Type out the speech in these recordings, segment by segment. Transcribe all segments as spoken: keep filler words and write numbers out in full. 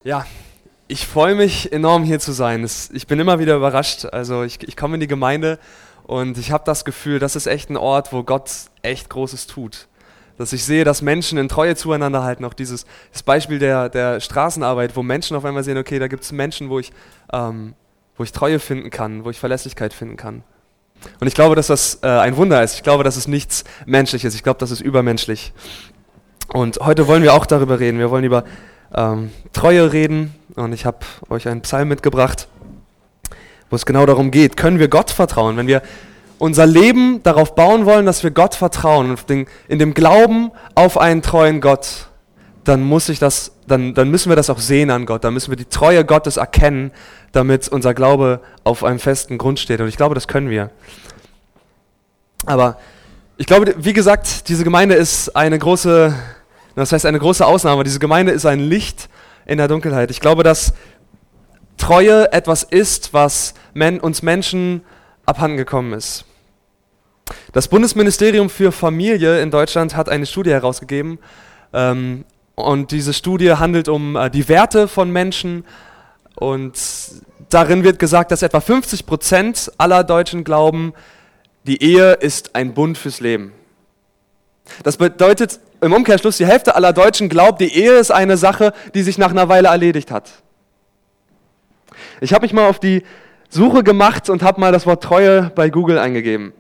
Ja, ich freue mich enorm hier zu sein. Es, ich bin immer wieder überrascht. Also ich, ich komme in die Gemeinde und ich habe das Gefühl, das ist echt ein Ort, wo Gott echt Großes tut. Dass ich sehe, dass Menschen in Treue zueinander halten. Auch dieses das Beispiel der, der Straßenarbeit, wo Menschen auf einmal sehen, okay, da gibt es Menschen, wo ich, ähm, wo ich Treue finden kann, wo ich Verlässlichkeit finden kann. Und ich glaube, dass das äh, ein Wunder ist. Ich glaube, das ist nichts Menschliches. Ich glaube, das ist übermenschlich. Und heute wollen wir auch darüber reden. Wir wollen über ähm, Treue reden. Und ich habe euch einen Psalm mitgebracht, wo es genau darum geht. Können wir Gott vertrauen? Wenn wir unser Leben darauf bauen wollen, dass wir Gott vertrauen, und den, in dem Glauben auf einen treuen Gott, dann, muss ich das, dann, dann müssen wir das auch sehen an Gott. Dann müssen wir die Treue Gottes erkennen, damit unser Glaube auf einem festen Grund steht. Und ich glaube, das können wir. Aber ich glaube, wie gesagt, diese Gemeinde ist eine große, das heißt eine große Ausnahme. Diese Gemeinde ist ein Licht in der Dunkelheit. Ich glaube, dass Treue etwas ist, was men- uns Menschen abhandengekommen ist. Das Bundesministerium für Familie in Deutschland hat eine Studie herausgegeben, ähm, und diese Studie handelt um äh, die Werte von Menschen, und darin wird gesagt, dass etwa fünfzig Prozent aller Deutschen glauben, die Ehe ist ein Bund fürs Leben. Das bedeutet im Umkehrschluss, die Hälfte aller Deutschen glaubt, die Ehe ist eine Sache, die sich nach einer Weile erledigt hat. Ich habe mich mal auf die Suche gemacht und habe mal das Wort Treue bei Google eingegeben.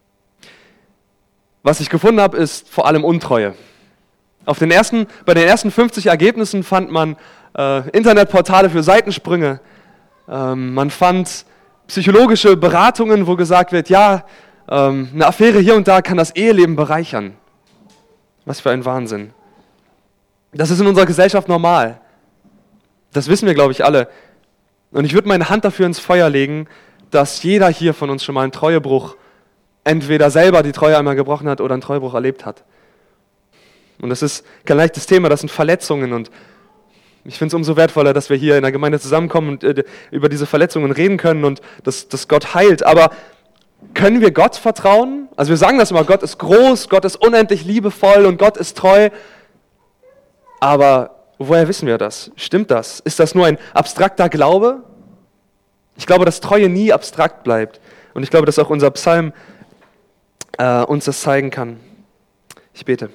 Was ich gefunden habe, ist vor allem Untreue. Auf den ersten, bei den ersten fünfzig Ergebnissen fand man äh, Internetportale für Seitensprünge. Ähm, man fand psychologische Beratungen, wo gesagt wird, ja, ähm, eine Affäre hier und da kann das Eheleben bereichern. Was für ein Wahnsinn. Das ist in unserer Gesellschaft normal. Das wissen wir, glaube ich, alle. Und ich würde meine Hand dafür ins Feuer legen, dass jeder hier von uns schon mal einen Treuebruch, entweder selber die Treue einmal gebrochen hat oder einen Treuebruch erlebt hat. Und das ist kein leichtes Thema, das sind Verletzungen. Und ich finde es umso wertvoller, dass wir hier in der Gemeinde zusammenkommen und äh, über diese Verletzungen reden können und dass, dass Gott heilt. Aber können wir Gott vertrauen? Also wir sagen das immer, Gott ist groß, Gott ist unendlich liebevoll und Gott ist treu. Aber woher wissen wir das? Stimmt das? Ist das nur ein abstrakter Glaube? Ich glaube, dass Treue nie abstrakt bleibt. Und ich glaube, dass auch unser Psalm äh, uns das zeigen kann. Ich bete.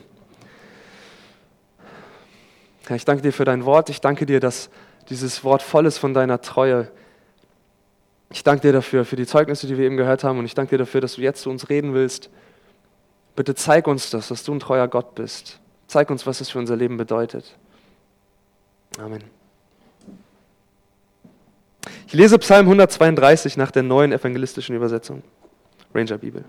Herr, ich danke dir für dein Wort. Ich danke dir, dass dieses Wort voll ist von deiner Treue. Ich danke dir dafür, für die Zeugnisse, die wir eben gehört haben. Und ich danke dir dafür, dass du jetzt zu uns reden willst. Bitte zeig uns das, dass du ein treuer Gott bist. Zeig uns, was es für unser Leben bedeutet. Amen. Ich lese Psalm hundertzweiunddreißig nach der neuen evangelistischen Übersetzung. Ranger Bibel.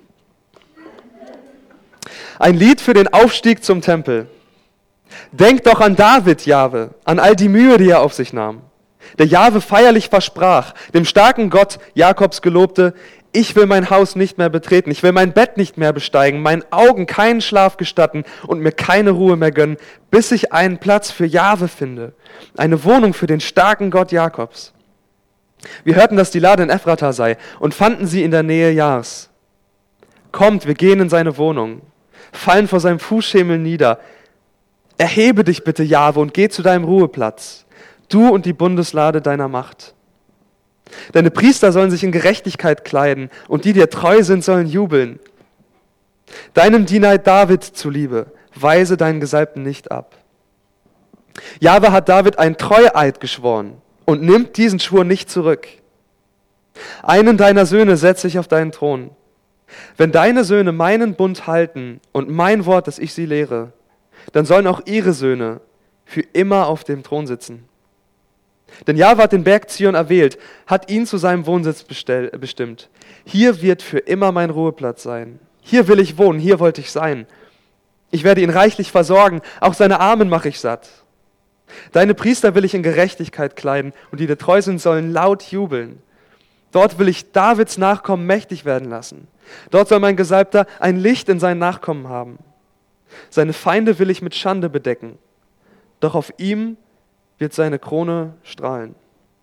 Ein Lied für den Aufstieg zum Tempel. Denk doch an David, Jahwe, an all die Mühe, die er auf sich nahm. Der Jahwe feierlich versprach, dem starken Gott Jakobs gelobte, ich will mein Haus nicht mehr betreten, ich will mein Bett nicht mehr besteigen, meinen Augen keinen Schlaf gestatten und mir keine Ruhe mehr gönnen, bis ich einen Platz für Jahwe finde, eine Wohnung für den starken Gott Jakobs. Wir hörten, dass die Lade in Ephrata sei und fanden sie in der Nähe Jahrs. Kommt, wir gehen in seine Wohnung, fallen vor seinem Fußschemel nieder. Erhebe dich bitte, Jahwe, und geh zu deinem Ruheplatz, du und die Bundeslade deiner Macht. Deine Priester sollen sich in Gerechtigkeit kleiden und die dir treu sind, sollen jubeln. Deinem Diener David zuliebe, weise deinen Gesalbten nicht ab. Jahwe hat David einen Treueid geschworen und nimmt diesen Schwur nicht zurück. Einen deiner Söhne setze ich auf deinen Thron. Wenn deine Söhne meinen Bund halten und mein Wort, dass ich sie lehre, dann sollen auch ihre Söhne für immer auf dem Thron sitzen. Denn Jahwe hat den Berg Zion erwählt, hat ihn zu seinem Wohnsitz bestell, bestimmt. Hier wird für immer mein Ruheplatz sein. Hier will ich wohnen, hier wollte ich sein. Ich werde ihn reichlich versorgen, auch seine Armen mache ich satt. Deine Priester will ich in Gerechtigkeit kleiden und die dir treu sind, sollen laut jubeln. Dort will ich Davids Nachkommen mächtig werden lassen. Dort soll mein Gesalbter ein Licht in seinen Nachkommen haben. Seine Feinde will ich mit Schande bedecken, doch auf ihm wird seine Krone strahlen.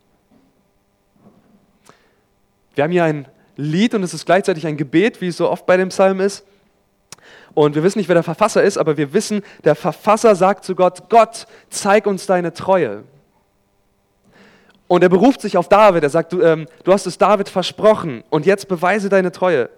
Wir haben hier ein Lied und es ist gleichzeitig ein Gebet, wie es so oft bei dem Psalm ist. Und wir wissen nicht, wer der Verfasser ist, aber wir wissen, der Verfasser sagt zu Gott, Gott, zeig uns deine Treue. Und er beruft sich auf David. Er sagt, du, ähm, du hast es David versprochen und jetzt beweise deine Treue.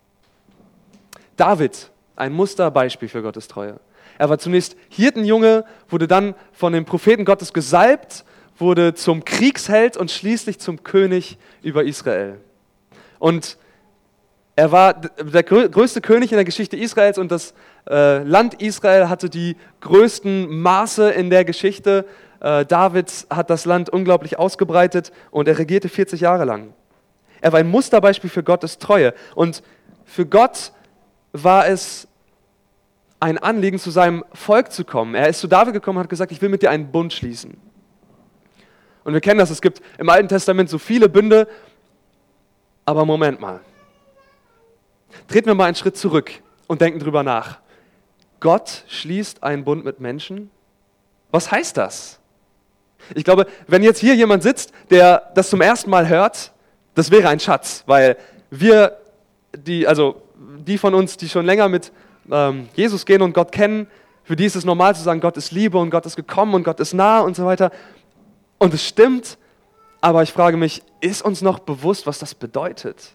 David, ein Musterbeispiel für Gottes Treue. Er war zunächst Hirtenjunge, wurde dann von dem Propheten Gottes gesalbt, wurde zum Kriegsheld und schließlich zum König über Israel. Und er war der größte König in der Geschichte Israels und das äh, Land Israel hatte die größten Maße in der Geschichte. Äh, David hat das Land unglaublich ausgebreitet und er regierte vierzig Jahre lang. Er war ein Musterbeispiel für Gottes Treue und für Gott war es ein Anliegen, zu seinem Volk zu kommen. Er ist zu David gekommen und hat gesagt, ich will mit dir einen Bund schließen. Und wir kennen das, es gibt im Alten Testament so viele Bünde, aber Moment mal. Treten wir mal einen Schritt zurück und denken drüber nach. Gott schließt einen Bund mit Menschen? Was heißt das? Ich glaube, wenn jetzt hier jemand sitzt, der das zum ersten Mal hört, das wäre ein Schatz, weil wir, die, also die von uns, die schon länger mit ähm, Jesus gehen und Gott kennen, für die ist es normal zu sagen, Gott ist Liebe und Gott ist gekommen und Gott ist nah und so weiter. Und es stimmt, aber ich frage mich, ist uns noch bewusst, was das bedeutet?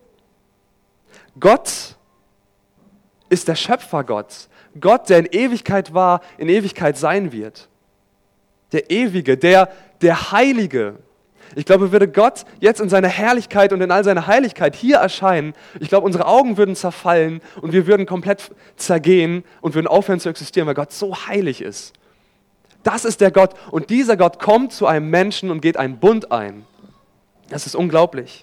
Gott ist der Schöpfergott. Gott, der in Ewigkeit war, in Ewigkeit sein wird. Der Ewige, der, der Heilige. Ich glaube, würde Gott jetzt in seiner Herrlichkeit und in all seiner Heiligkeit hier erscheinen, ich glaube, unsere Augen würden zerfallen und wir würden komplett zergehen und würden aufhören zu existieren, weil Gott so heilig ist. Das ist der Gott und dieser Gott kommt zu einem Menschen und geht einen Bund ein. Das ist unglaublich.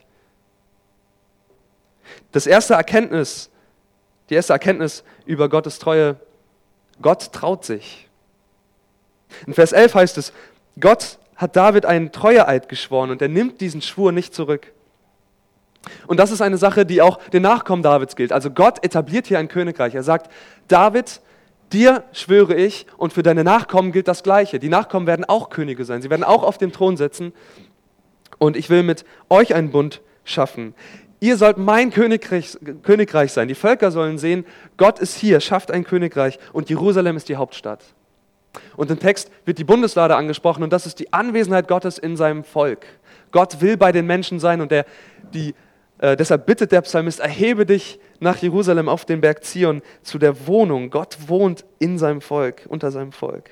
Das erste Erkenntnis, die erste Erkenntnis über Gottes Treue, Gott traut sich. In Vers elf heißt es, Gott hat David einen Treueeid geschworen und er nimmt diesen Schwur nicht zurück. Und das ist eine Sache, die auch den Nachkommen Davids gilt. Also Gott etabliert hier ein Königreich. Er sagt, David, dir schwöre ich und für deine Nachkommen gilt das Gleiche. Die Nachkommen werden auch Könige sein, sie werden auch auf dem Thron sitzen und ich will mit euch einen Bund schaffen. Ihr sollt mein Königreich, Königreich sein. Die Völker sollen sehen, Gott ist hier, schafft ein Königreich und Jerusalem ist die Hauptstadt. Und im Text wird die Bundeslade angesprochen und das ist die Anwesenheit Gottes in seinem Volk. Gott will bei den Menschen sein und der, die, äh, deshalb bittet der Psalmist, erhebe dich nach Jerusalem auf den Berg Zion zu der Wohnung. Gott wohnt in seinem Volk, unter seinem Volk.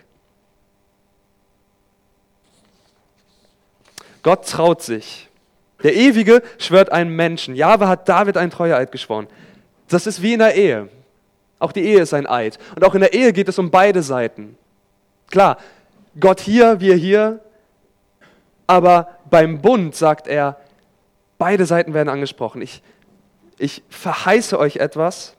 Gott traut sich. Der Ewige schwört einem Menschen. Jahwe hat David einen Treueeid geschworen. Das ist wie in der Ehe. Auch die Ehe ist ein Eid. Und auch in der Ehe geht es um beide Seiten. Klar, Gott hier, wir hier, aber beim Bund sagt er, beide Seiten werden angesprochen. Ich, ich verheiße euch etwas,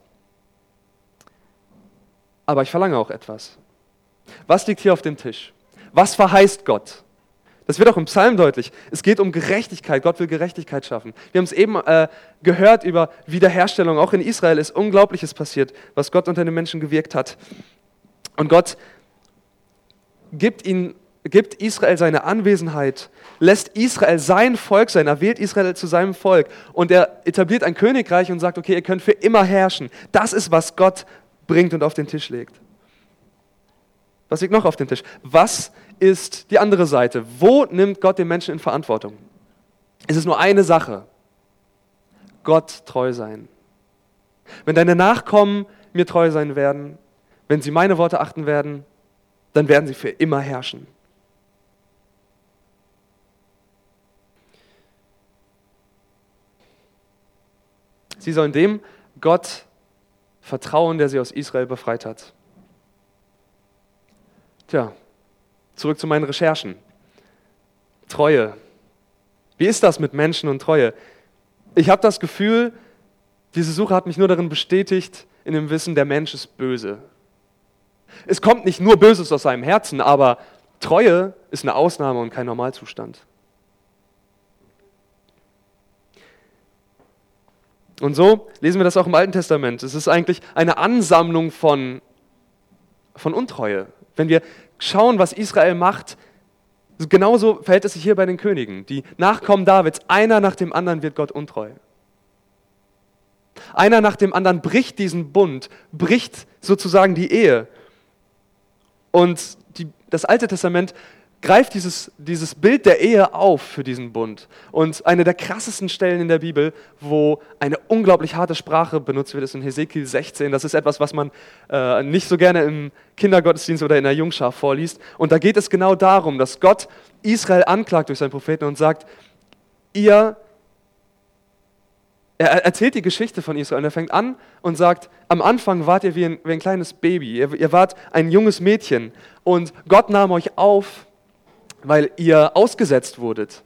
aber ich verlange auch etwas. Was liegt hier auf dem Tisch? Was verheißt Gott? Das wird auch im Psalm deutlich. Es geht um Gerechtigkeit. Gott will Gerechtigkeit schaffen. Wir haben es eben äh, gehört über Wiederherstellung. Auch in Israel ist Unglaubliches passiert, was Gott unter den Menschen gewirkt hat. Und Gott gibt, ihn, gibt Israel seine Anwesenheit, lässt Israel sein Volk sein. Er wählt Israel zu seinem Volk. Und er etabliert ein Königreich und sagt, okay, ihr könnt für immer herrschen. Das ist, was Gott bringt und auf den Tisch legt. Was liegt noch auf dem Tisch? Was ist die andere Seite? Wo nimmt Gott den Menschen in Verantwortung? Es ist nur eine Sache. Gott treu sein. Wenn deine Nachkommen mir treu sein werden, wenn sie meine Worte achten werden, dann werden sie für immer herrschen. Sie sollen dem Gott vertrauen, der sie aus Israel befreit hat. Tja, zurück zu meinen Recherchen. Treue. Wie ist das mit Menschen und Treue? Ich habe das Gefühl, diese Suche hat mich nur darin bestätigt, in dem Wissen, der Mensch ist böse. Es kommt nicht nur Böses aus seinem Herzen, aber Treue ist eine Ausnahme und kein Normalzustand. Und so lesen wir das auch im Alten Testament. Es ist eigentlich eine Ansammlung von, von Untreue. Wenn wir schauen, was Israel macht, genauso verhält es sich hier bei den Königen. Die Nachkommen Davids, einer nach dem anderen wird Gott untreu. Einer nach dem anderen bricht diesen Bund, bricht sozusagen die Ehe. Und die, das Alte Testament greift dieses, dieses Bild der Ehe auf für diesen Bund. Und eine der krassesten Stellen in der Bibel, wo eine unglaublich harte Sprache benutzt wird, ist in Hesekiel sechzehn. Das ist etwas, was man äh, nicht so gerne im Kindergottesdienst oder in der Jungschar vorliest. Und da geht es genau darum, dass Gott Israel anklagt durch seinen Propheten und sagt, ihr, er erzählt die Geschichte von Israel und er fängt an und sagt, am Anfang wart ihr wie ein, wie ein kleines Baby, ihr, ihr wart ein junges Mädchen und Gott nahm euch auf, weil ihr ausgesetzt wurdet.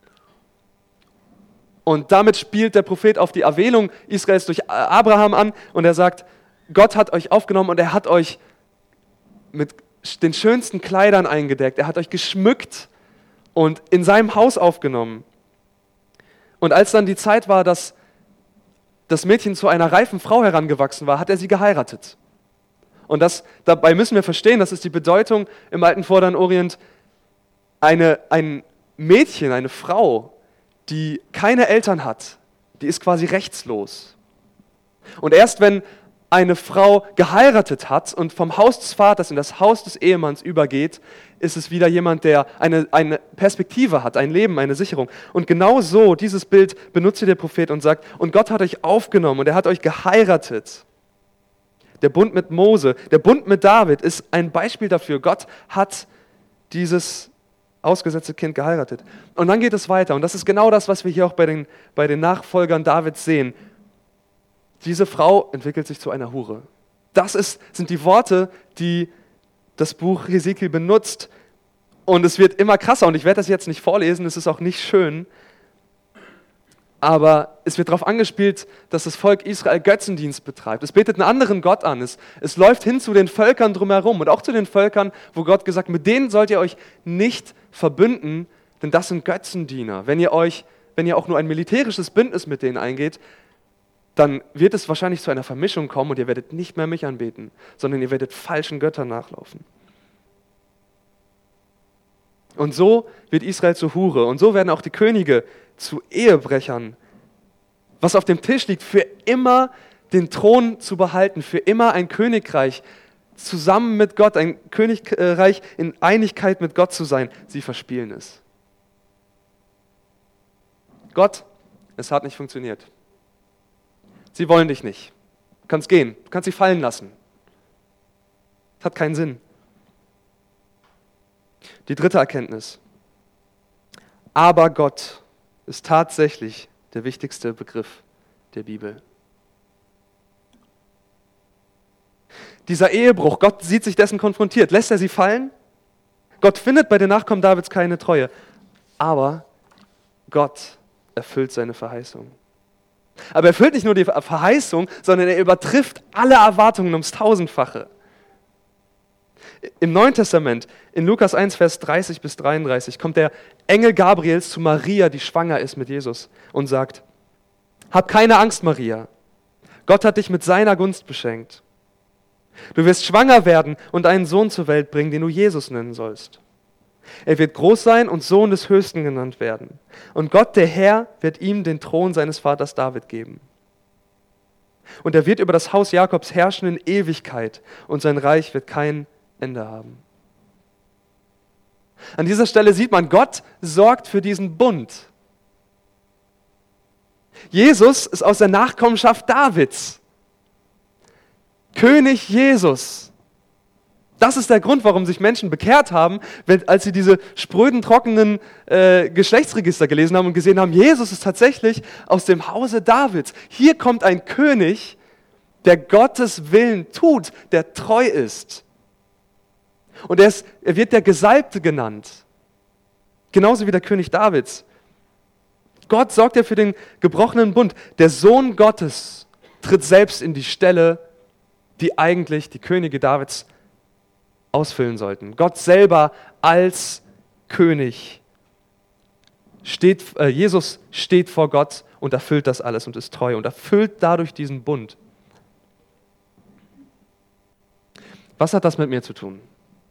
Und damit spielt der Prophet auf die Erwählung Israels durch Abraham an und er sagt, Gott hat euch aufgenommen und er hat euch mit den schönsten Kleidern eingedeckt, er hat euch geschmückt und in seinem Haus aufgenommen. Und als dann die Zeit war, dass das Mädchen zu einer reifen Frau herangewachsen war, hat er sie geheiratet. Und das, dabei müssen wir verstehen, das ist die Bedeutung im alten Vorderen Orient, eine, ein Mädchen, eine Frau, die keine Eltern hat, die ist quasi rechtslos. Und erst wenn eine Frau geheiratet hat und vom Haus des Vaters in das Haus des Ehemanns übergeht, ist es wieder jemand, der eine, eine Perspektive hat, ein Leben, eine Sicherung. Und genau so, dieses Bild benutzt hier der Prophet und sagt, und Gott hat euch aufgenommen und er hat euch geheiratet. Der Bund mit Mose, der Bund mit David ist ein Beispiel dafür. Gott hat dieses ausgesetzte Kind geheiratet. Und dann geht es weiter. Und das ist genau das, was wir hier auch bei den, bei den Nachfolgern Davids sehen. Diese Frau entwickelt sich zu einer Hure. Das ist, sind die Worte, die das Buch Hesekiel benutzt. Und es wird immer krasser. Und ich werde das jetzt nicht vorlesen, es ist auch nicht schön. Aber es wird darauf angespielt, dass das Volk Israel Götzendienst betreibt. Es betet einen anderen Gott an. Es, es läuft hin zu den Völkern drumherum und auch zu den Völkern, wo Gott gesagt hat, mit denen sollt ihr euch nicht verbünden, denn das sind Götzendiener. Wenn ihr euch, wenn ihr auch nur ein militärisches Bündnis mit denen eingeht, dann wird es wahrscheinlich zu einer Vermischung kommen und ihr werdet nicht mehr mich anbeten, sondern ihr werdet falschen Göttern nachlaufen. Und so wird Israel zur Hure und so werden auch die Könige zu Ehebrechern. Was auf dem Tisch liegt, für immer den Thron zu behalten, für immer ein Königreich zusammen mit Gott, ein Königreich in Einigkeit mit Gott zu sein, sie verspielen es. Gott, es hat nicht funktioniert. Sie wollen dich nicht. Du kannst gehen, du kannst sie fallen lassen. Es hat keinen Sinn. Die dritte Erkenntnis. Aber Gott ist tatsächlich der wichtigste Begriff der Bibel. Dieser Ehebruch, Gott sieht sich dessen konfrontiert. Lässt er sie fallen? Gott findet bei den Nachkommen Davids keine Treue. Aber Gott erfüllt seine Verheißung. Aber er erfüllt nicht nur die Verheißung, sondern er übertrifft alle Erwartungen ums Tausendfache. Im Neuen Testament, in Lukas eins, Vers dreißig bis dreiunddreißig, kommt der Engel Gabriels zu Maria, die schwanger ist mit Jesus, und sagt, hab keine Angst, Maria. Gott hat dich mit seiner Gunst beschenkt. Du wirst schwanger werden und einen Sohn zur Welt bringen, den du Jesus nennen sollst. Er wird groß sein und Sohn des Höchsten genannt werden. Und Gott, der Herr, wird ihm den Thron seines Vaters David geben. Und er wird über das Haus Jakobs herrschen in Ewigkeit und sein Reich wird kein Ende haben. An dieser Stelle sieht man, Gott sorgt für diesen Bund. Jesus ist aus der Nachkommenschaft Davids. König Jesus. Das ist der Grund, warum sich Menschen bekehrt haben, wenn, als sie diese spröden, trockenen äh, Geschlechtsregister gelesen haben und gesehen haben, Jesus ist tatsächlich aus dem Hause Davids. Hier kommt ein König, der Gottes Willen tut, der treu ist. Und er, ist, er wird der Gesalbte genannt. Genauso wie der König Davids. Gott sorgt ja für den gebrochenen Bund. Der Sohn Gottes tritt selbst in die Stelle, die eigentlich die Könige Davids ausfüllen sollten. Gott selber als König steht, äh, Jesus steht vor Gott und erfüllt das alles und ist treu und erfüllt dadurch diesen Bund. Was hat das mit mir zu tun?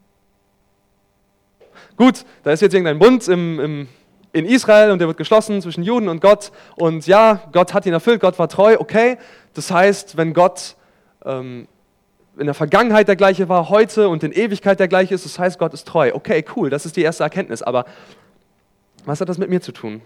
Gut, da ist jetzt irgendein Bund im, im, in Israel und der wird geschlossen zwischen Juden und Gott und ja, Gott hat ihn erfüllt, Gott war treu, okay. Das heißt, wenn Gott ähm, in der Vergangenheit der gleiche war, heute und in Ewigkeit der gleiche ist. Das heißt, Gott ist treu. Okay, cool, das ist die erste Erkenntnis. Aber was hat das mit mir zu tun?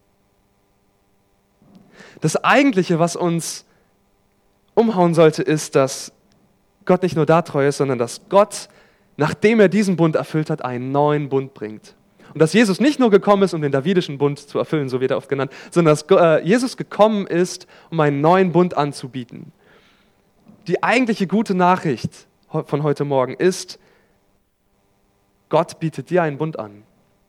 Das Eigentliche, was uns umhauen sollte, ist, dass Gott nicht nur da treu ist, sondern dass Gott, nachdem er diesen Bund erfüllt hat, einen neuen Bund bringt. Und dass Jesus nicht nur gekommen ist, um den davidischen Bund zu erfüllen, so wird er oft genannt, sondern dass Jesus gekommen ist, um einen neuen Bund anzubieten. Die eigentliche gute Nachricht von heute Morgen ist, Gott bietet dir einen Bund an.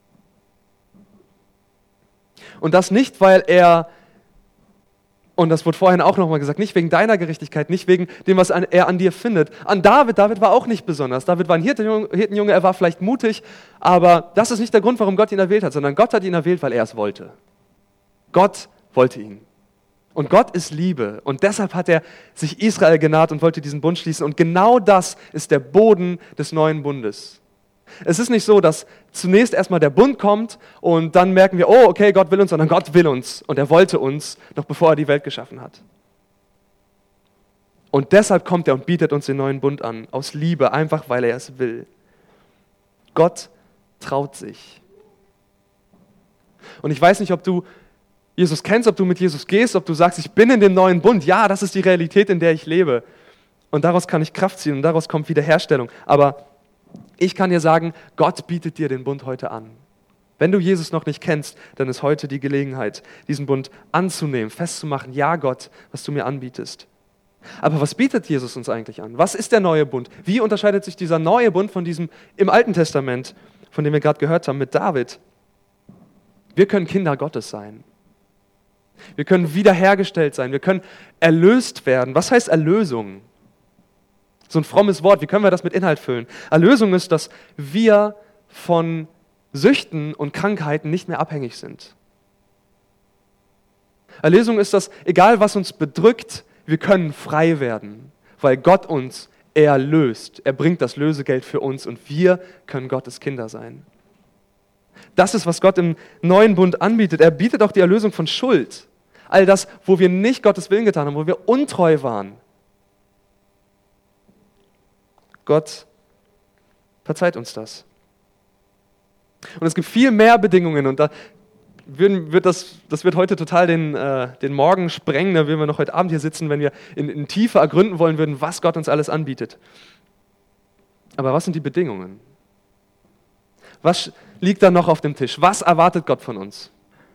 Und das nicht, weil er, und das wurde vorhin auch nochmal gesagt, nicht wegen deiner Gerechtigkeit, nicht wegen dem, was er an dir findet. An David, David war auch nicht besonders. David war ein Hirtenjunge, er war vielleicht mutig, aber das ist nicht der Grund, warum Gott ihn erwählt hat, sondern Gott hat ihn erwählt, weil er es wollte. Gott wollte ihn. Und Gott ist Liebe und deshalb hat er sich Israel genaht und wollte diesen Bund schließen. Und genau das ist der Boden des neuen Bundes. Es ist nicht so, dass zunächst erstmal der Bund kommt und dann merken wir, oh, okay, Gott will uns, sondern Gott will uns und er wollte uns, noch bevor er die Welt geschaffen hat. Und deshalb kommt er und bietet uns den neuen Bund an, aus Liebe, einfach weil er es will. Gott traut sich. Und ich weiß nicht, ob du Jesus kennst, ob du mit Jesus gehst, ob du sagst, ich bin in dem neuen Bund. Ja, das ist die Realität, in der ich lebe. Und daraus kann ich Kraft ziehen und daraus kommt Wiederherstellung. Aber ich kann dir sagen, Gott bietet dir den Bund heute an. Wenn du Jesus noch nicht kennst, dann ist heute die Gelegenheit, diesen Bund anzunehmen, festzumachen, ja Gott, was du mir anbietest. Aber was bietet Jesus uns eigentlich an? Was ist der neue Bund? Wie unterscheidet sich dieser neue Bund von diesem im Alten Testament, von dem wir gerade gehört haben, mit David? Wir können Kinder Gottes sein. Wir können wiederhergestellt sein. Wir können erlöst werden. Was heißt Erlösung? So ein frommes Wort. Wie können wir das mit Inhalt füllen? Erlösung ist, dass wir von Süchten und Krankheiten nicht mehr abhängig sind. Erlösung ist, dass egal was uns bedrückt, wir können frei werden, weil Gott uns erlöst. Er bringt das Lösegeld für uns und wir können Gottes Kinder sein. Das ist, was Gott im neuen Bund anbietet. Er bietet auch die Erlösung von Schuld. All das, wo wir nicht Gottes Willen getan haben, wo wir untreu waren. Gott verzeiht uns das. Und es gibt viel mehr Bedingungen und da wird das, das wird heute total den, äh, den Morgen sprengen, da würden wir noch heute Abend hier sitzen, wenn wir in, in Tiefe ergründen wollen würden, was Gott uns alles anbietet. Aber was sind die Bedingungen? Was liegt da noch auf dem Tisch? Was erwartet Gott von uns?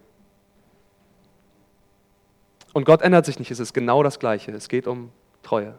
Und Gott ändert sich nicht, es ist genau das Gleiche. Es geht um Treue.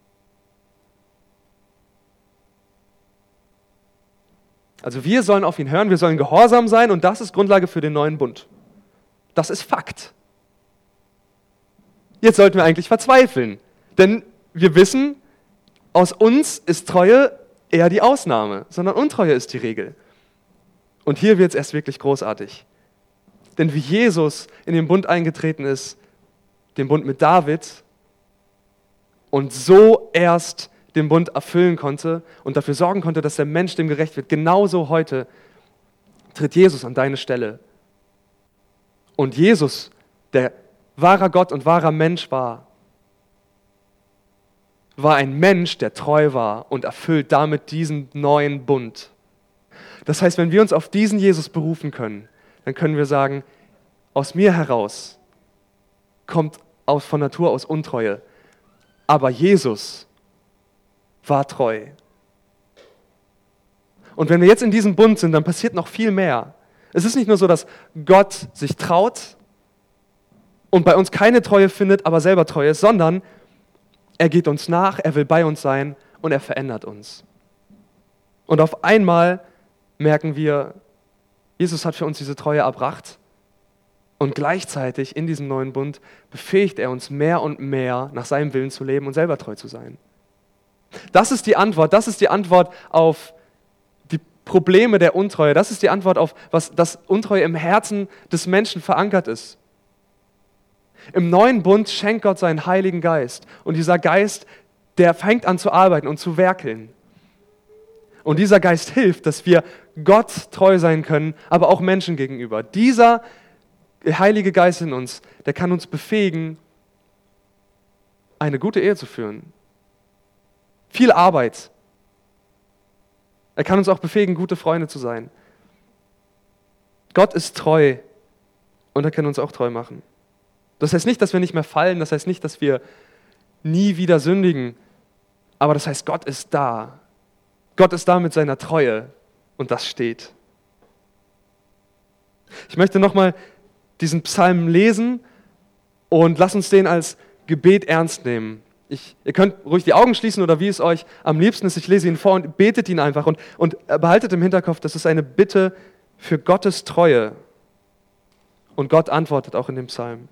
Also wir sollen auf ihn hören, wir sollen gehorsam sein und das ist Grundlage für den neuen Bund. Das ist Fakt. Jetzt sollten wir eigentlich verzweifeln, denn wir wissen, aus uns ist Treue eher die Ausnahme, sondern Untreue ist die Regel. Und hier wird es erst wirklich großartig. Denn wie Jesus in den Bund eingetreten ist, den Bund mit David, und so erst den Bund erfüllen konnte und dafür sorgen konnte, dass der Mensch dem gerecht wird, genauso heute tritt Jesus an deine Stelle. Und Jesus, der wahrer Gott und wahrer Mensch war, war ein Mensch, der treu war und erfüllt damit diesen neuen Bund. Das heißt, wenn wir uns auf diesen Jesus berufen können, dann können wir sagen, aus mir heraus kommt aus, von Natur aus Untreue, aber Jesus war treu. Und wenn wir jetzt in diesem Bund sind, dann passiert noch viel mehr. Es ist nicht nur so, dass Gott sich traut und bei uns keine Treue findet, aber selber treu ist, sondern er geht uns nach, er will bei uns sein und er verändert uns. Und auf einmal merken wir, Jesus hat für uns diese Treue erbracht und gleichzeitig in diesem neuen Bund befähigt er uns mehr und mehr, nach seinem Willen zu leben und selber treu zu sein. Das ist die Antwort, das ist die Antwort auf die Probleme der Untreue, das ist die Antwort auf, was das Untreue im Herzen des Menschen verankert ist. Im neuen Bund schenkt Gott seinen Heiligen Geist und dieser Geist, der fängt an zu arbeiten und zu werkeln. Und dieser Geist hilft, dass wir Gott treu sein können, aber auch Menschen gegenüber. Dieser Heilige Geist in uns, der kann uns befähigen, eine gute Ehe zu führen. viel Arbeit. Er kann uns auch befähigen, gute Freunde zu sein. Gott ist treu und er kann uns auch treu machen. Das heißt nicht, dass wir nicht mehr fallen, das heißt nicht, dass wir nie wieder sündigen, aber das heißt, Gott ist da. Gott ist da mit seiner Treue und das steht. Ich möchte nochmal diesen Psalm lesen und lass uns den als Gebet ernst nehmen. Ich, ihr könnt ruhig die Augen schließen oder wie es euch am liebsten ist, ich lese ihn vor und betet ihn einfach und, und behaltet im Hinterkopf, das ist eine Bitte für Gottes Treue und Gott antwortet auch in dem Psalm.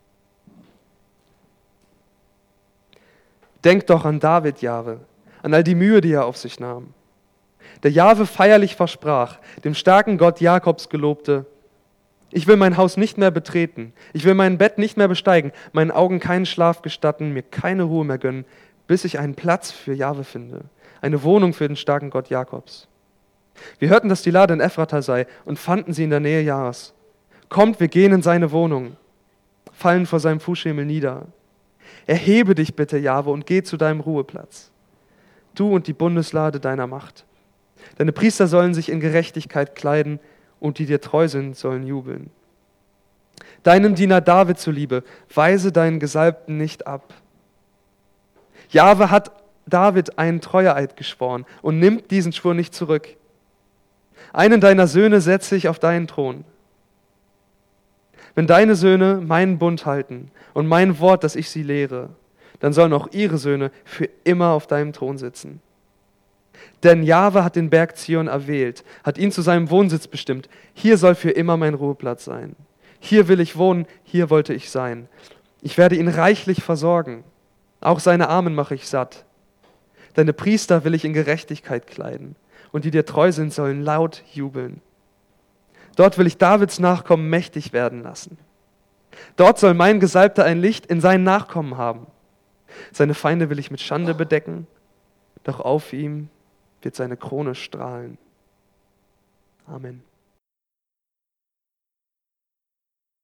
Denkt doch an David, Jahwe, an all die Mühe, die er auf sich nahm. Der Jahwe feierlich versprach, dem starken Gott Jakobs gelobte: Ich will mein Haus nicht mehr betreten, ich will mein Bett nicht mehr besteigen, meinen Augen keinen Schlaf gestatten, mir keine Ruhe mehr gönnen, bis ich einen Platz für Jahwe finde, eine Wohnung für den starken Gott Jakobs. Wir hörten, dass die Lade in Ephrata sei und fanden sie in der Nähe Jahres. Kommt, wir gehen in seine Wohnung, fallen vor seinem Fußschemel nieder. Erhebe dich bitte, Jahwe, und geh zu deinem Ruheplatz, du und die Bundeslade deiner Macht. Deine Priester sollen sich in Gerechtigkeit kleiden und die dir treu sind, sollen jubeln. Deinem Diener David zuliebe, weise deinen Gesalbten nicht ab. Jahwe hat David einen Treueeid geschworen und nimmt diesen Schwur nicht zurück. Einen deiner Söhne setze ich auf deinen Thron. Wenn deine Söhne meinen Bund halten und mein Wort, dass ich sie lehre, dann sollen auch ihre Söhne für immer auf deinem Thron sitzen. Denn Jahwe hat den Berg Zion erwählt, hat ihn zu seinem Wohnsitz bestimmt. Hier soll für immer mein Ruheplatz sein. Hier will ich wohnen, hier wollte ich sein. Ich werde ihn reichlich versorgen. Auch seine Armen mache ich satt. Deine Priester will ich in Gerechtigkeit kleiden. Und die dir treu sind, sollen laut jubeln. Dort will ich Davids Nachkommen mächtig werden lassen. Dort soll mein Gesalbter ein Licht in seinen Nachkommen haben. Seine Feinde will ich mit Schande bedecken, doch auf ihm wird seine Krone strahlen. Amen.